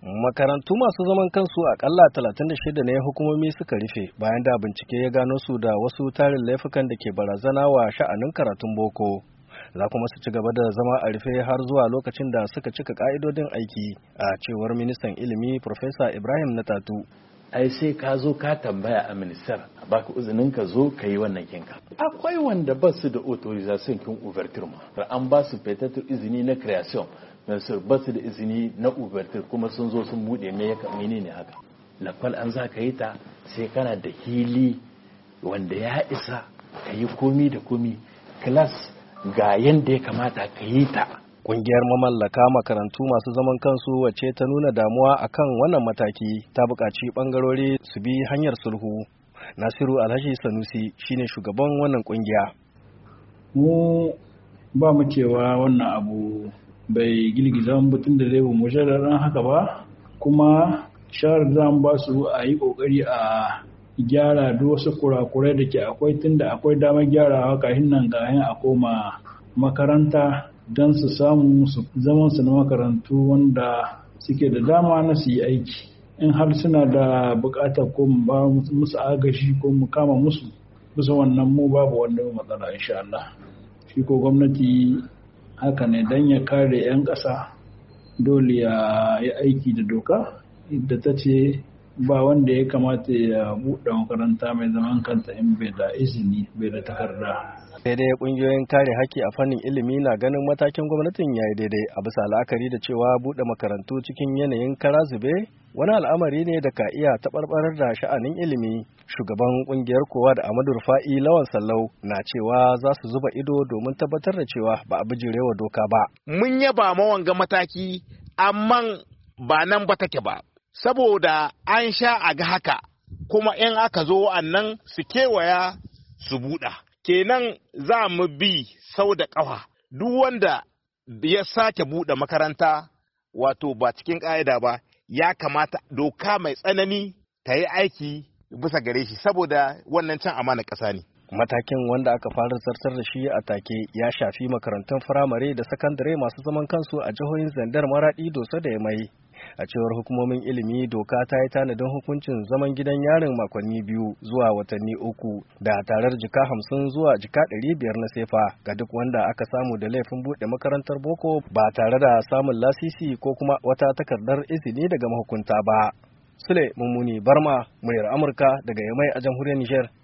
Makarantu masu zaman kansu akalla 36 ne hukumomi suka rufe bayan da bincike ya gano su da wasu tarin laifukan da ke barazana wa sha'anin karatun boko. Za kuma su ci gaba da zama a rufe har zuwa lokacin da suka cika ka'idodin aiki, a cewar ministan ilimi Profesa Ibrahim Natatu. Ai sai ka zo ka tambaya a ministar a baka izinin ka zo ka yi wannan kinka. Akwai wanda ba su da authorization kin ouverture ma, an ba su peut-être izini na création, ba su da izini na ouverture kuma sun zo sun bude me ya kamini ne haka. Lakwal an za ka yi ta sai kana da hili wanda ya isa ka yi komi da komi, class ga yanda ya kamata ka yi ta. Ƙungiyar mamallaka makarantu masu zaman kansu wacce ta nuna damuwa akan wannan mataki ta buƙaci ɓangarori su bi hanyar sulhu. Nasiru Alhaji Sanusi shine shugaban wannan ƙungiya. Mu ba mu cewa wannan abu bai girgiza mutum da zai mu shararan haka ba, kuma shawarar za mu ba su a yi ƙoƙari a gyara duk wasu kurakurai da ke akwai, tunda akwai damar gyarawa kafin nan kayan a koma makaranta don su samu su zaman su na makarantu wanda suke da dama na su yi aiki. In har suna da buƙatar ko mu ba musu agashi ko mu kama musu bisa wannan, mu babu wanda matsala insha Allah. Shi ko gwamnati haka ne don ya kare 'yan ƙasa dole ya yi aiki da doka da ta ce ba wanda ya kamata ya buɗe makaranta mai zaman kanta in bai da izini, bai da takarda. Sai dai kungiyoyin kare haƙƙi a fannin ilimi na ganin matakin gwamnatin ya yi daidai a bisa la'akari da cewa buɗe makarantu cikin yanayin kara zube wani al'amari ne da ka iya taɓarɓarar da sha'anin ilimi. Shugaban ƙungiyar kowa da Amadu Rufa'i Lawan Sallau na cewa za su zuba ido domin tabbatar da cewa ba a bijirewa doka ba. Mun yaba mawanga mataki, amma ba nan ba take ba, saboda an sha a ga haka, kuma in aka zo wa'annan su kewaya su buɗa. Kenan za mu bi sau da ƙafa duk wanda ya sake buɗe makaranta wato ba cikin ƙa'ida ba, ya kamata doka mai tsanani ta yi aiki bisa gare shi, saboda wannan can amana ƙasa ne. Matakin wanda aka fara zartar da shi a take ya shafi makarantun firamare da sakandare masu zaman kansu a jihohin Zandar, Maradi, Doso da Yamai. A cewar hukumomin ilimi, doka ta yi tanadin hukuncin zaman gidan yarin makonni 2 zuwa watanni 3 da tarar jika 50 zuwa jika 500 na sefa ga duk wanda aka samu da laifin buɗe makarantar boko ba tare da samun lasisi ko kuma wata takardar izini daga mahukunta ba. Sule Mummuni Barma, muryar Amurka daga Yamai a jamhuriyar Nijar.